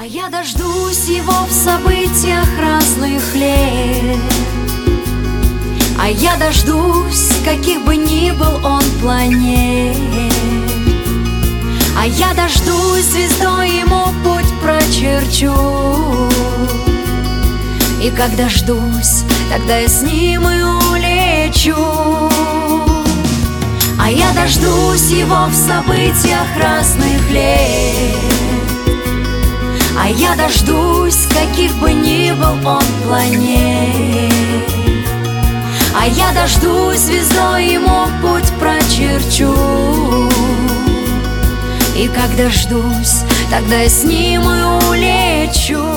А я дождусь его в событиях разных лет. А я дождусь, каких бы ни был он планет. А я дождусь, звездой ему путь прочерчу. И как дождусь, тогда я с ним и улечу. А я дождусь его в событиях разных лет. А я дождусь, каких бы ни был он планет. А я дождусь, звездой ему путь прочерчу. И как дождусь, тогда я с ним и улечу.